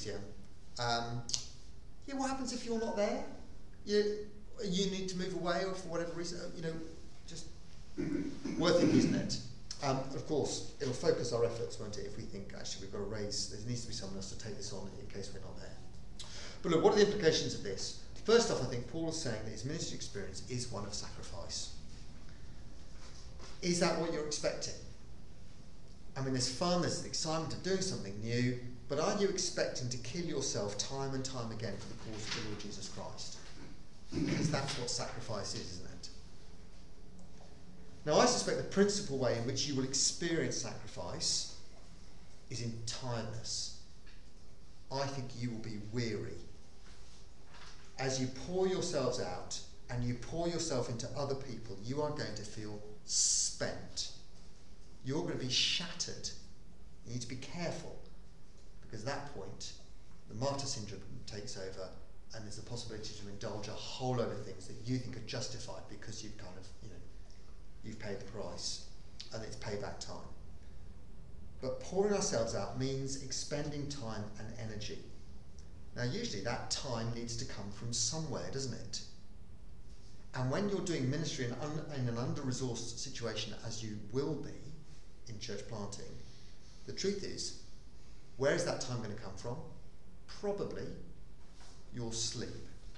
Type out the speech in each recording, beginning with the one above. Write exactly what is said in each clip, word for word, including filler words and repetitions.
Christian, um, yeah, what happens if you're not there? You, you need to move away, or for whatever reason, you know, just worth it, isn't it? Um, of course, it'll focus our efforts, won't it, if we think, actually, we've got to raise, there needs to be someone else to take this on in case we're not there. But look, what are the implications of this? First off, I think Paul is saying that his ministry experience is one of sacrifice. Is that what you're expecting? I mean, there's fun, there's the excitement of doing something new, but are you expecting to kill yourself time and time again for the cause of the Lord Jesus Christ? Because that's what sacrifice is, isn't it? Now, I suspect the principal way in which you will experience sacrifice is in tiredness. I think you will be weary. As you pour yourselves out and you pour yourself into other people, you are going to feel spent. You're going to be shattered. You need to be careful, because at that point, the martyr syndrome takes over, and there's the possibility to indulge a whole load of things that you think are justified because you've kind of, you know, you've paid the price, and it's payback time. But pouring ourselves out means expending time and energy. Now, usually that time needs to come from somewhere, doesn't it? And when you're doing ministry in, un- in an under-resourced situation, as you will be in church planting, the truth is, where is that time going to come from? Probably your sleep.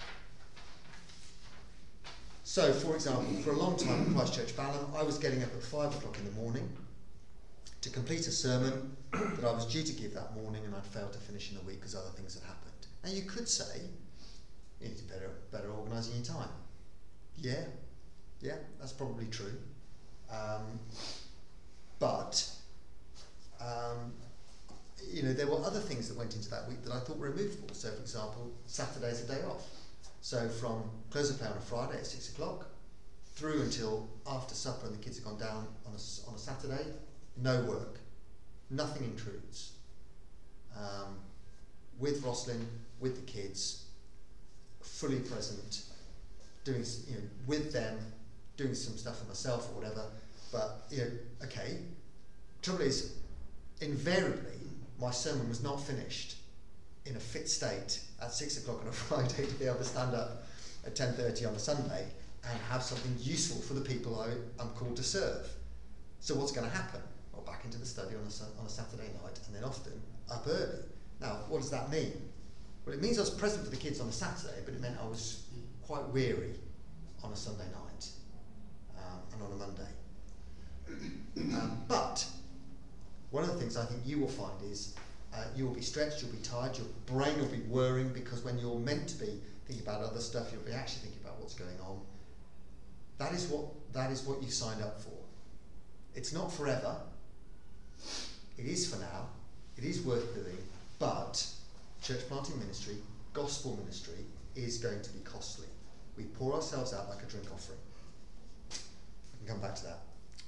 So, for example, for a long time at Christchurch Balham, I was getting up at five o'clock in the morning to complete a sermon that I was due to give that morning, and I'd failed to finish in the week because other things had happened. Now, you could say, you need to be better, better organising your time. Yeah, yeah, that's probably true. Um, but, um, you know, there were other things that went into that week that I thought were immovable. So, for example, Saturday's a day off. So from close of play on a Friday at six o'clock through until after supper and the kids have gone down on a, on a Saturday, no work. Nothing intrudes. Um, with Roslyn, with the kids, fully present, doing, you know, with them, doing some stuff for myself or whatever. But, you know, okay. Trouble is, invariably, my sermon was not finished in a fit state at six o'clock on a Friday to be able to stand up at ten thirty on a Sunday and have something useful for the people I, I'm called to serve. So what's going to happen? Well, back into the study on a, on a Saturday night, and then often up early. Now, what does that mean? Well, it means I was present for the kids on a Saturday, but it meant I was quite weary on a Sunday night um, and on a Monday. Um, but one of the things I think you will find is uh, you will be stretched, you'll be tired, your brain will be whirring, because when you're meant to be thinking about other stuff, you'll be actually thinking about what's going on. That is what that is what you signed up for. It's not forever. It is for now. It is worth doing, but church planting ministry, gospel ministry, is going to be costly. We pour ourselves out like a drink offering. We can come back to that.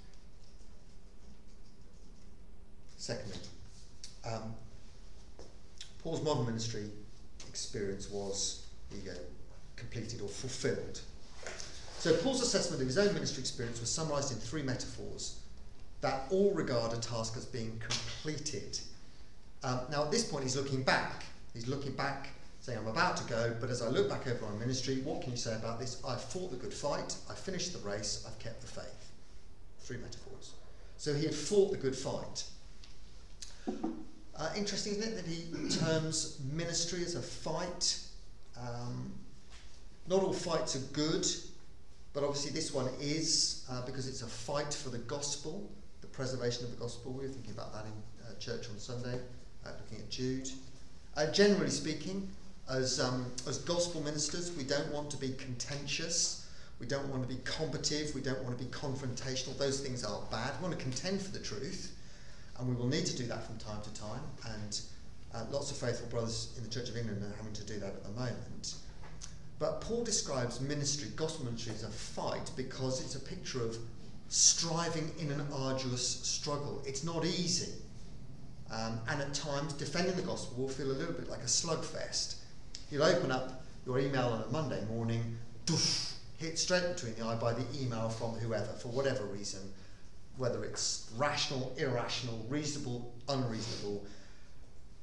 Secondly, um, Paul's modern ministry experience was, here you go, completed or fulfilled. So Paul's assessment of his own ministry experience was summarised in three metaphors that all regard a task as being completed. Um, now at this point he's looking back. He's looking back, saying, I'm about to go, but as I look back over my ministry, what can you say about this? I've fought the good fight, I've finished the race, I've kept the faith. Three metaphors. So he had fought the good fight. Uh, interesting, isn't it, that he terms ministry as a fight. Um, not all fights are good, but obviously this one is, uh, because it's a fight for the gospel, the preservation of the gospel. We were thinking about that in uh, church on Sunday, uh, looking at Jude. Uh, generally speaking, as um, as gospel ministers, we don't want to be contentious, we don't want to be combative, we don't want to be confrontational. Those things are bad. We want to contend for the truth, and we will need to do that from time to time, and uh, lots of faithful brothers in the Church of England are having to do that at the moment. But Paul describes ministry, gospel ministry, as a fight because it's a picture of striving in an arduous struggle. It's not easy. Um, and at times, defending the gospel will feel a little bit like a slugfest. You'll open up your email on a Monday morning, doof, hit straight between the eye by the email from whoever, for whatever reason, whether it's rational, irrational, reasonable, unreasonable.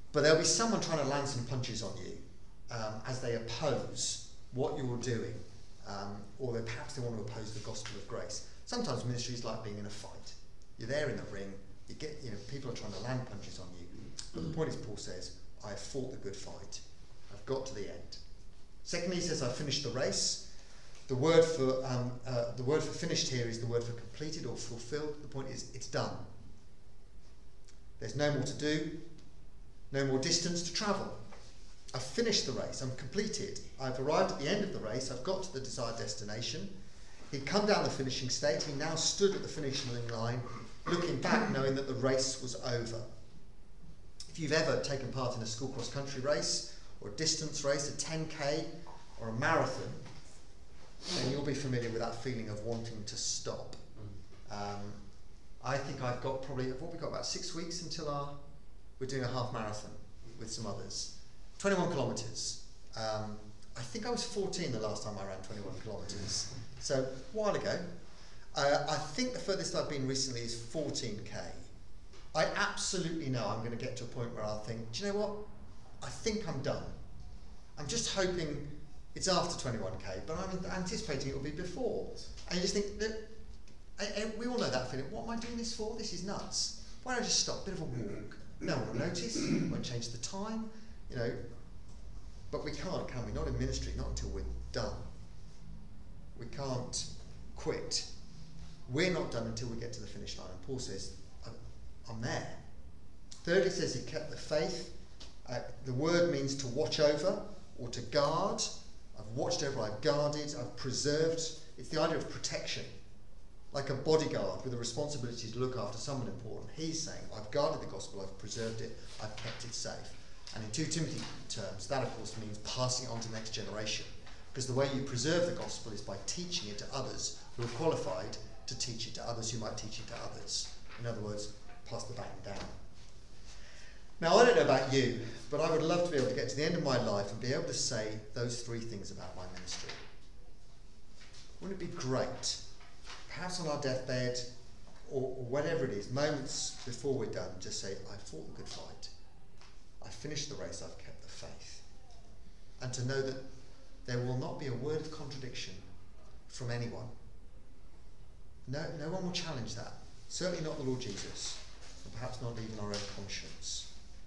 But there'll be someone trying to land some punches on you um, as they oppose what you're doing, um, or they, perhaps they want to oppose the gospel of grace. Sometimes ministry is like being in a fight. You're there in the ring, you get, you know, people are trying to land punches on you. But the point is, Paul says, I have fought the good fight. I've got to the end. Secondly, he says, I've finished the race. The word for um, uh, the word for finished here is the word for completed or fulfilled. The point is, it's done. There's no more to do, no more distance to travel. I've finished the race. I'm completed. I've arrived at the end of the race. I've got to the desired destination. He'd come down the finishing state. He now stood at the finishing line, looking back, knowing that the race was over. If you've ever taken part in a school cross-country race, or a distance race, a ten K, or a marathon, then you'll be familiar with that feeling of wanting to stop. Um, I think I've got probably, what we've got, about six weeks until our, we're doing a half marathon with some others. twenty-one kilometres. Um, I think I was fourteen the last time I ran twenty-one kilometres. So, a while ago. Uh, I think the furthest I've been recently is fourteen K. I absolutely know I'm going to get to a point where I'll think, do you know what? I think I'm done. I'm just hoping it's after twenty-one K, but I'm anticipating it will be before. And you just think, that, and we all know that feeling. What am I doing this for? This is nuts. Why don't I just stop? A bit of a walk. No one will notice. Won't change the time. You know. But we can't, can we? Not in ministry. Not until we're done. We can't quit. We're not done until we get to the finish line. And Paul says, I'm there. Thirdly, it says he kept the faith. Uh, the word means to watch over or to guard. I've watched over, I've guarded, I've preserved. It's the idea of protection. Like a bodyguard with a responsibility to look after someone important. He's saying, I've guarded the gospel, I've preserved it, I've kept it safe. And in two Timothy terms, that of course means passing it on to the next generation. Because the way you preserve the gospel is by teaching it to others who are qualified to teach it to others who might teach it to others. In other words, pass the baton down. Now, I don't know about you, but I would love to be able to get to the end of my life and be able to say those three things about my ministry. Wouldn't it be great, perhaps on our deathbed, or, or whatever it is, moments before we're done, just say, I fought the good fight. I finished the race, I've kept the faith. And to know that there will not be a word of contradiction from anyone. No, no one will challenge that. Certainly not the Lord Jesus, and perhaps not even our own conscience.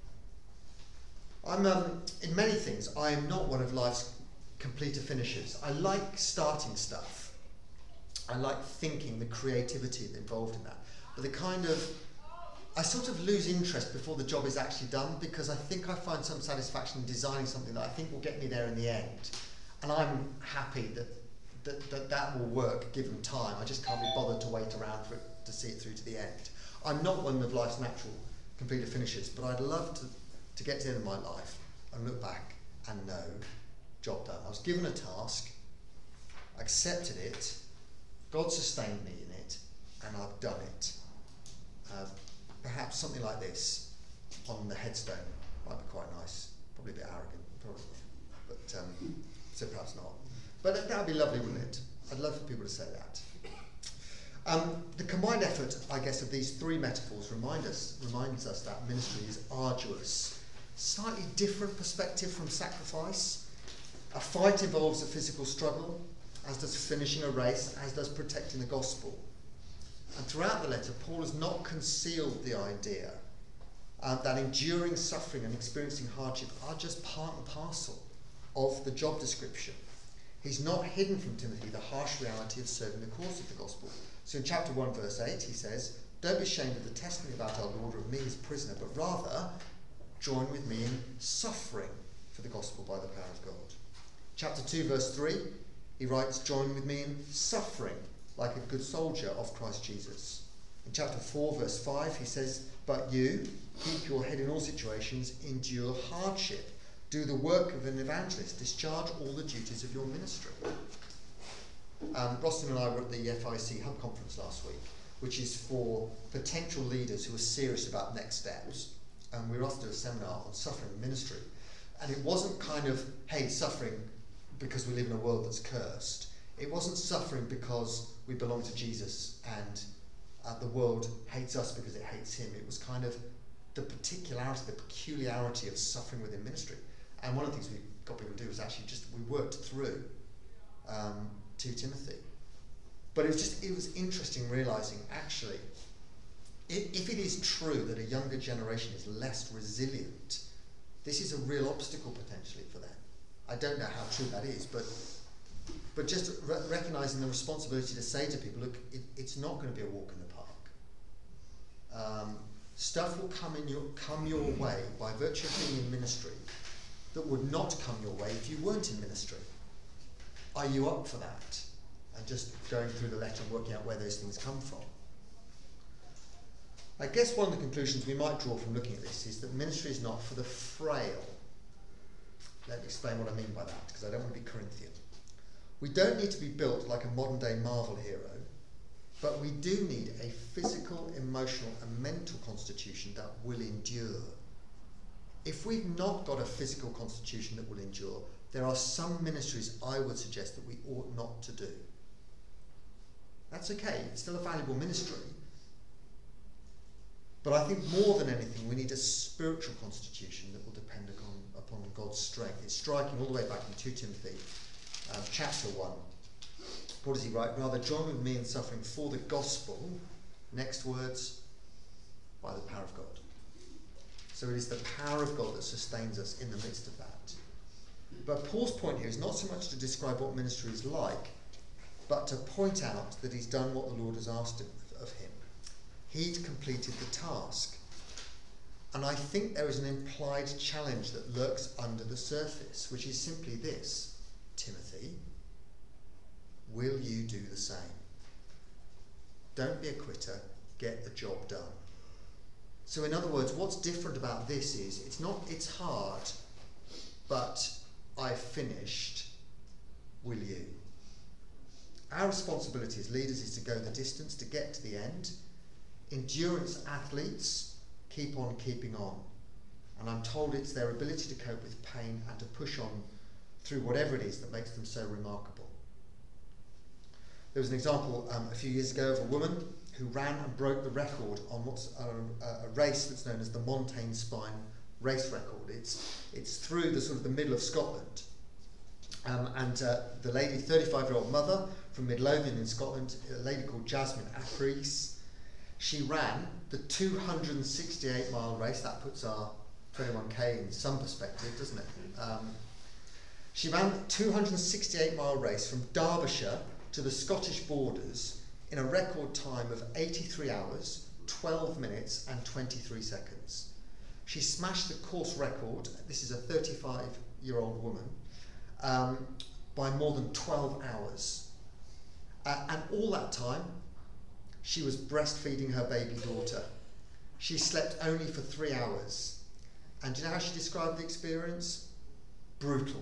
I'm, um, in many things, I am not one of life's completer finishers. I like starting stuff. I like thinking, the creativity involved in that. But the kind of, I sort of lose interest before the job is actually done, because I think I find some satisfaction in designing something that I think will get me there in the end. And I'm happy that that, that, that will work given time. I just can't be bothered to wait around for it to see it through to the end. I'm not one of life's natural completer finishers, but I'd love to, to get to the end of my life and look back and know, job done. I was given a task, accepted it, God sustained me in it, and I've done it. Uh, perhaps something like this on the headstone might be quite nice. Probably a bit arrogant, probably, but um, so perhaps not. But that would be lovely, wouldn't it? I'd love for people to say that. Um, the combined effort, I guess, of these three metaphors remind us, reminds us that ministry is arduous. Slightly different perspective from sacrifice. A fight involves a physical struggle, as does finishing a race, as does protecting the gospel. And throughout the letter, Paul has not concealed the idea uh, that enduring suffering and experiencing hardship are just part and parcel of the job description. He's not hidden from Timothy the harsh reality of serving the cause of the gospel. So in chapter one, verse eight, he says, don't be ashamed of the testimony about our Lord or of me as prisoner, but rather join with me in suffering for the gospel by the power of God. Chapter two, verse three, he writes, join with me in suffering like a good soldier of Christ Jesus. In chapter four, verse five, he says, but you, keep your head in all situations, endure hardship. Do the work of an evangelist. Discharge all the duties of your ministry. Um, Rostin and I were at the F I C Hub Conference last week, which is for potential leaders who are serious about next steps. And we were asked to do a seminar on suffering in ministry. And it wasn't kind of, hey, suffering because we live in a world that's cursed. It wasn't suffering because we belong to Jesus and uh, the world hates us because it hates him. It was kind of the particularity, the peculiarity of suffering within ministry. And one of the things we got people to do was actually just, we worked through um, Second Timothy. But it was just, it was interesting realising, actually, if, if it is true that a younger generation is less resilient, this is a real obstacle potentially for them. I don't know how true that is, but but just re- recognising the responsibility to say to people, look, it, it's not going to be a walk in the park. Um, stuff will come in your come your way by virtue of being in ministry that would not come your way if you weren't in ministry. Are you up for that? And just going through the letter and working out where those things come from. I guess one of the conclusions we might draw from looking at this is that ministry is not for the frail. Let me explain what I mean by that, because I don't want to be Corinthian. We don't need to be built like a modern-day Marvel hero, but we do need a physical, emotional, and mental constitution that will endure. If we've not got a physical constitution that will endure, there are some ministries I would suggest that we ought not to do. That's okay, it's still a valuable ministry. But I think more than anything, we need a spiritual constitution that will depend upon, upon God's strength. It's striking all the way back in Second Timothy, um, chapter one. What does he write? Rather, join with me in suffering for the gospel. Next words, by the power of God. So it is the power of God that sustains us in the midst of that. But Paul's point here is not so much to describe what ministry is like, but to point out that he's done what the Lord has asked of him. He'd completed the task. And I think there is an implied challenge that lurks under the surface, which is simply this: Timothy, will you do the same? Don't be a quitter, get the job done. So in other words, what's different about this is, it's not, it's hard, but I've finished, will you? Our responsibility as leaders is to go the distance, to get to the end. Endurance athletes keep on keeping on. And I'm told it's their ability to cope with pain and to push on through whatever it is that makes them so remarkable. There was an example um, a few years ago of a woman who ran and broke the record on what's a, a, a race that's known as the Montane Spine race record. It's, it's through the sort of the middle of Scotland. Um, and uh, the lady, thirty-five-year-old mother from Midlothian in Scotland, a lady called Jasmine Apries, she ran the two hundred sixty-eight mile race. That puts our twenty-one K in some perspective, doesn't it? Um, she ran the two hundred sixty-eight mile race from Derbyshire to the Scottish borders in a record time of eighty-three hours, twelve minutes and twenty-three seconds. She smashed the course record, this is a thirty-five-year-old woman, um, by more than twelve hours. Uh, and all that time, she was breastfeeding her baby daughter. She slept only for three hours. And do you know how she described the experience? Brutal.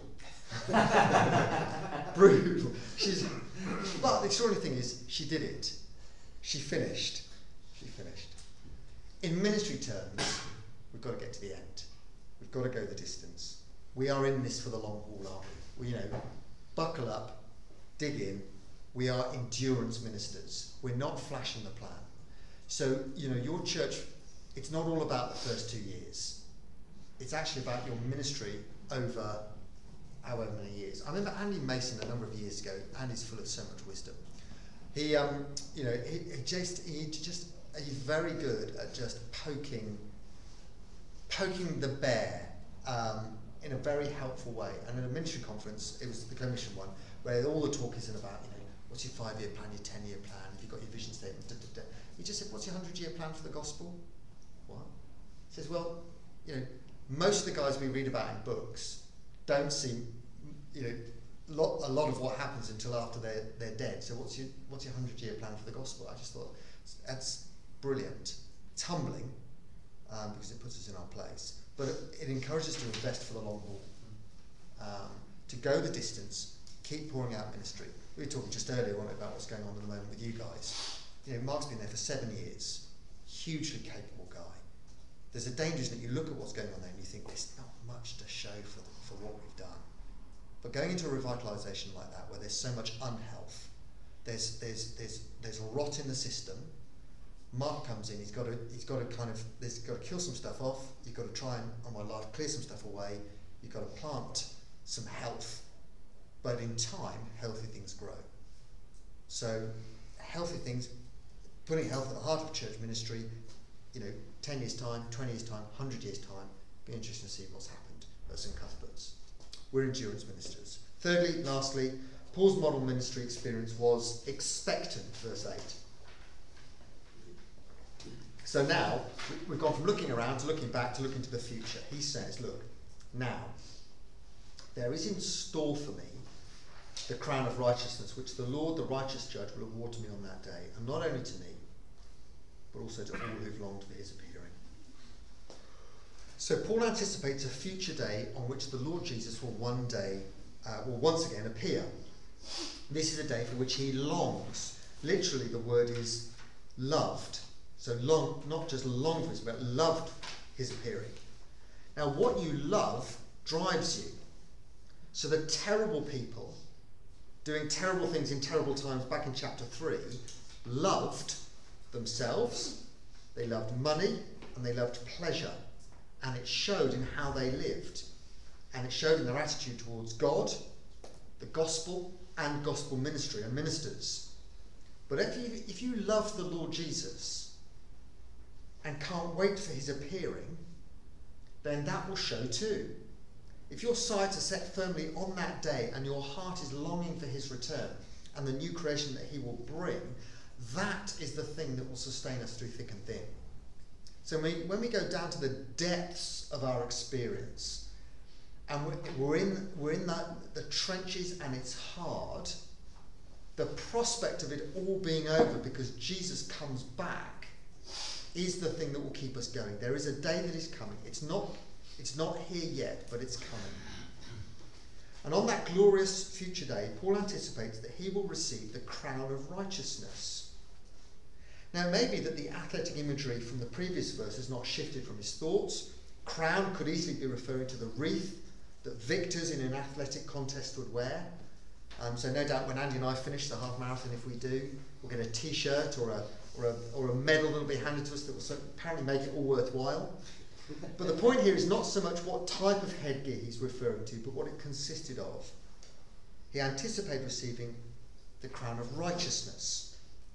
Brutal. She's, but the extraordinary thing is, she did it. She finished. She finished. In ministry terms, we've got to get to the end. We've got to go the distance. We are in this for the long haul, aren't we? We, you know, buckle up, dig in. We are endurance ministers. We're not flashing the plan. So, you know, your church, it's not all about the first two years. It's actually about your ministry over however many years. I remember Andy Mason a number of years ago. Andy's full of so much wisdom. He, um, you know, he, he just, he just, he's very good at just poking, poking the bear um, in a very helpful way. And at a ministry conference, it was the commission one, where all the talk isn't about, you know, what's your five-year plan, your ten-year plan, have you got your vision statement, da, da, da. He just said, what's your hundred-year plan for the gospel? What? He says, well, you know, most of the guys we read about in books don't see, you know, lot, a lot of what happens until after they're, they're dead. So what's your what's your hundred-year plan for the gospel? I just thought, that's brilliant. It's humbling, um, because it puts us in our place. But it, it encourages us to invest for the long haul, um, to go the distance, keep pouring out ministry. We were talking just earlier on about what's going on at the moment with you guys. You know, Mark's been there for seven years, hugely capable guy. There's a danger that you look at what's going on there and you think there's not much to show for the, for what we've done. But going into a revitalisation like that, where there's so much unhealth, there's there's there's there's rot in the system, Mark comes in, he's got to, he's got to kind of, he's got to kill some stuff off, you've got to try and, on my life, clear some stuff away, you've got to plant some health, but in time, healthy things grow. So, healthy things, putting health at the heart of church ministry, you know, ten years' time, twenty years' time, one hundred years' time, be interesting to see what's happened at Saint Cuthbert's. We're endurance ministers. Thirdly, lastly, Paul's model ministry experience was expectant, verse eight. So now, we've gone from looking around to looking back to looking to the future. He says, look, now, there is in store for me the crown of righteousness, which the Lord, the righteous judge, will award to me on that day, and not only to me, but also to all who've longed for his appearing. So Paul anticipates a future day on which the Lord Jesus will one day, uh, will once again appear. This is a day for which he longs. Literally, the word is loved. So long, not just longed for his, but loved his appearing. Now, what you love drives you. So the terrible people doing terrible things in terrible times back in chapter three loved themselves, they loved money, and they loved pleasure. And it showed in how they lived. And it showed in their attitude towards God, the gospel, and gospel ministry and ministers. But if you, if you love the Lord Jesus and can't wait for his appearing, then that will show too. If your sights are set firmly on that day and your heart is longing for his return and the new creation that he will bring, that is the thing that will sustain us through thick and thin. So when we, when we go down to the depths of our experience and we're, we're in, we're in that, the trenches and it's hard, the prospect of it all being over because Jesus comes back is the thing that will keep us going. There is a day that is coming. It's not It's not here yet, but it's coming. And on that glorious future day, Paul anticipates that he will receive the crown of righteousness. Now, it may be that the athletic imagery from the previous verse has not shifted from his thoughts. Crown could easily be referring to the wreath that victors in an athletic contest would wear. Um, so no doubt when Andy and I finish the half marathon, if we do, we'll get a t-shirt or a, or a, or a medal that will be handed to us that will apparently make it all worthwhile. But the point here is not so much what type of headgear he's referring to, but what it consisted of. He anticipated receiving the crown of righteousness.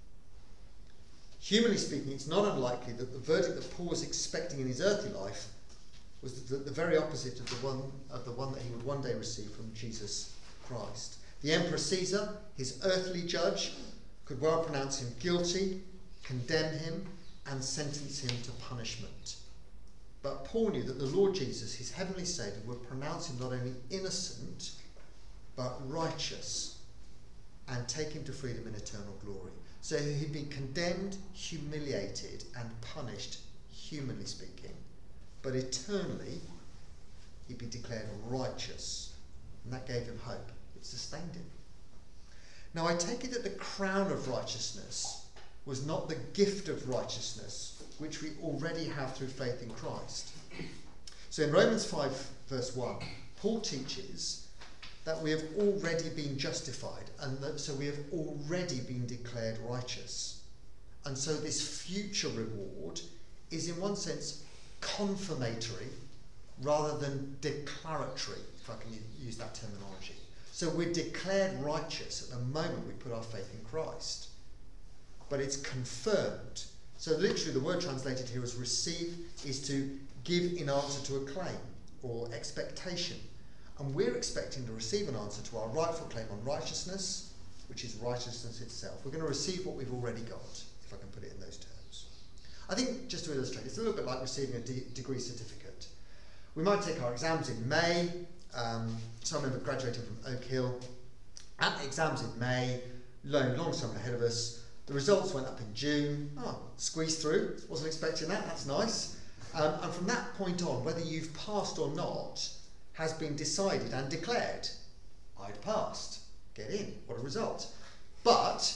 Humanly speaking, it's not unlikely that the verdict that Paul was expecting in his earthly life was the, the very opposite of the one of the one that he would one day receive from Jesus Christ. The Emperor Caesar, his earthly judge, could well pronounce him guilty, condemn him, and sentence him to punishment. But Paul knew that the Lord Jesus, his heavenly Saviour, would pronounce him not only innocent, but righteous, and take him to freedom in eternal glory. So he'd be condemned, humiliated, and punished, humanly speaking. But eternally, he'd be declared righteous. And that gave him hope. It sustained him. Now, I take it that the crown of righteousness was not the gift of righteousness, which we already have through faith in Christ. So in Romans five, verse one, Paul teaches that we have already been justified, and that so we have already been declared righteous. And so this future reward is in one sense confirmatory rather than declaratory, if I can use that terminology. So we're declared righteous at the moment we put our faith in Christ. But it's confirmed. So literally the word translated here as receive is to give in answer to a claim or expectation. And we're expecting to receive an answer to our rightful claim on righteousness, which is righteousness itself. We're going to receive what we've already got, if I can put it in those terms. I think, just to illustrate, it's a little bit like receiving a de- degree certificate. We might take our exams in May. Um, so I remember graduating from Oak Hill. At the exams in May, long, long summer ahead of us. The results went up in June. Oh, squeezed through. Wasn't expecting that. That's nice. Um, and from that point on, whether you've passed or not has been decided and declared. I'd passed. Get in. What a result. But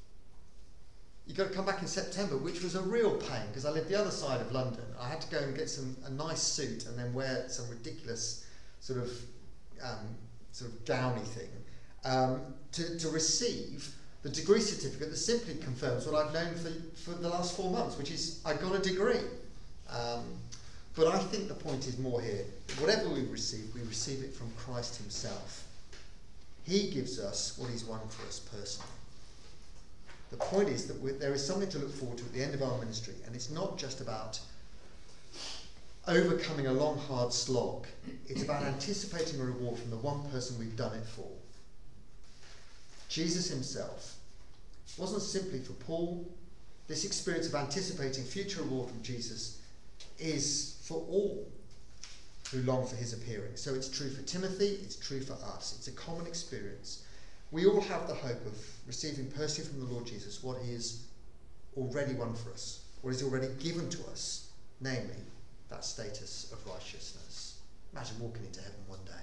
you've got to come back in September, which was a real pain because I lived the other side of London. I had to go and get some a nice suit and then wear some ridiculous sort of um, sort of gowny thing um, to, to receive the the degree certificate that simply confirms what I've known for, for the last four months, which is I got a degree. Um, but I think the point is more here. Whatever we receive, we receive it from Christ himself. He gives us what he's won for us personally. The point is that we, there is something to look forward to at the end of our ministry, and it's not just about overcoming a long, hard slog. It's about anticipating a reward from the one person we've done it for. Jesus himself. It wasn't simply for Paul. This experience of anticipating future reward from Jesus is for all who long for his appearing. So it's true for Timothy, it's true for us. It's a common experience. We all have the hope of receiving personally from the Lord Jesus what he has already won for us, what he's already given to us, namely that status of righteousness. Imagine walking into heaven one day.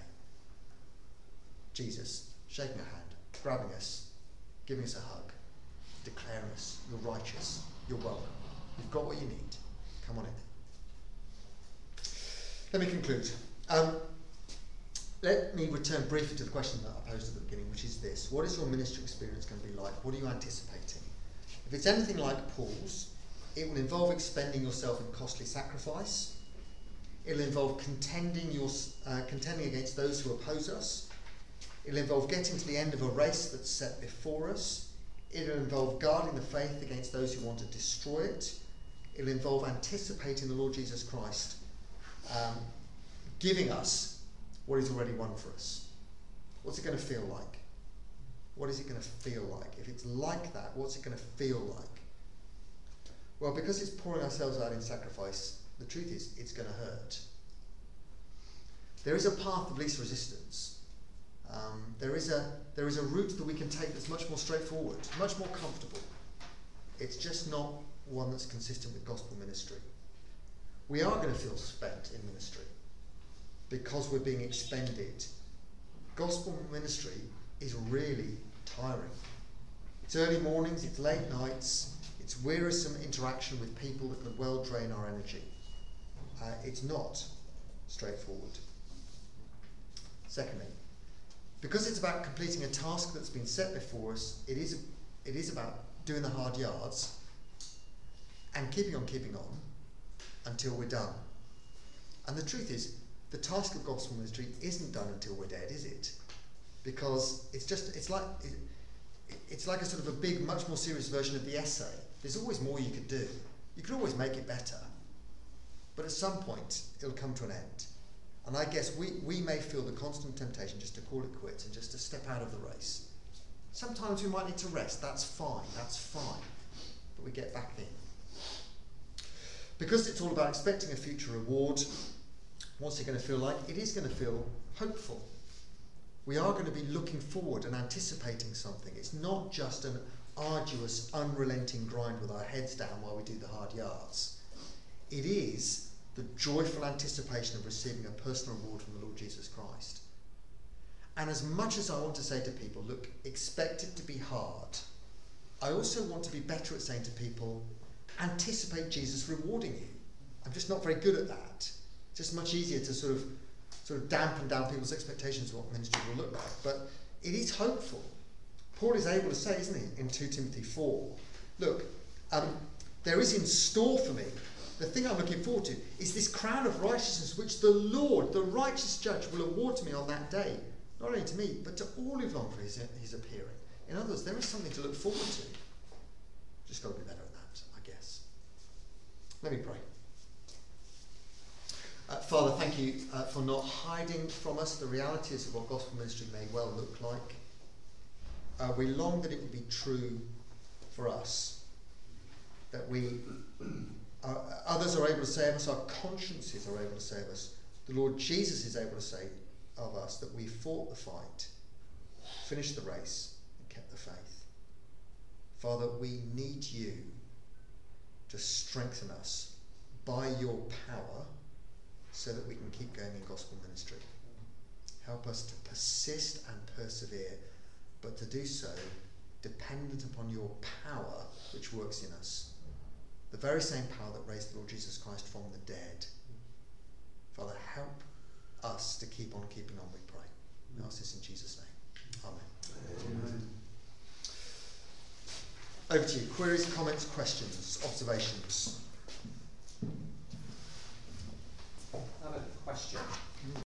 Jesus shaking a hand, grabbing us, giving us a hug, declaring us, you're righteous, you're welcome, you've got what you need, come on in. Let me conclude. Um, let me return briefly to the question that I posed at the beginning, which is this. What is your ministry experience going to be like? What are you anticipating? If it's anything like Paul's, it will involve expending yourself in costly sacrifice. It'll involve contending, your, uh, contending against those who oppose us. It'll involve getting to the end of a race that's set before us. It'll involve guarding the faith against those who want to destroy it. It'll involve anticipating the Lord Jesus Christ um, giving us what he's already won for us. What's it going to feel like? What is it going to feel like? If it's like that, what's it going to feel like? Well, because it's pouring ourselves out in sacrifice, the truth is it's going to hurt. There is a path of least resistance. Um, there is a there is a route that we can take that's much more straightforward, much more comfortable. It's just not one that's consistent with gospel ministry. We are going to feel spent in ministry because we're being expended. Gospel ministry is really tiring. It's early mornings, it's late nights, it's wearisome interaction with people that could well drain our energy. Uh, it's not straightforward. Secondly, because it's about completing a task that's been set before us, it is, it is about doing the hard yards and keeping on keeping on until we're done. And the truth is, the task of gospel ministry isn't done until we're dead, is it? Because it's just, it's like, it, it's like a sort of a big, much more serious version of the essay. There's always more you could do. You could always make it better. But at some point, it'll come to an end. And I guess we, we may feel the constant temptation just to call it quits and just to step out of the race. Sometimes we might need to rest. That's fine. That's fine. But we get back in. Because it's all about expecting a future reward, what's it going to feel like? It is going to feel hopeful. We are going to be looking forward and anticipating something. It's not just an arduous, unrelenting grind with our heads down while we do the hard yards. It is the joyful anticipation of receiving a personal reward from the Lord Jesus Christ. And as much as I want to say to people, look, expect it to be hard, I also want to be better at saying to people, anticipate Jesus rewarding you. I'm just not very good at that. It's just much easier to sort of sort of dampen down people's expectations of what ministry will look like. But it is hopeful. Paul is able to say, isn't he, in two Timothy four, look, um, there is in store for me, the thing I'm looking forward to, is this crown of righteousness which the Lord, the righteous judge, will award to me on that day. Not only to me, but to all who've longed for his, his appearing. In other words, there is something to look forward to. Just got to be better at that, I guess. Let me pray. Uh, Father, thank you uh, for not hiding from us the realities of what gospel ministry may well look like. Uh, we long that it would be true for us, that we, uh, others are able to say of us, our consciences are able to say of us, the Lord Jesus is able to say of us that we fought the fight, finished the race, and kept the faith. Father, we need you to strengthen us by your power so that we can keep going in gospel ministry. Help us to persist and persevere, but to do so dependent upon your power which works in us. The very same power that raised the Lord Jesus Christ from the dead. Father, help us to keep on keeping on, we pray. We ask this in Jesus' name. Amen. Amen. over to you. Queries, comments, questions, observations? I have a question.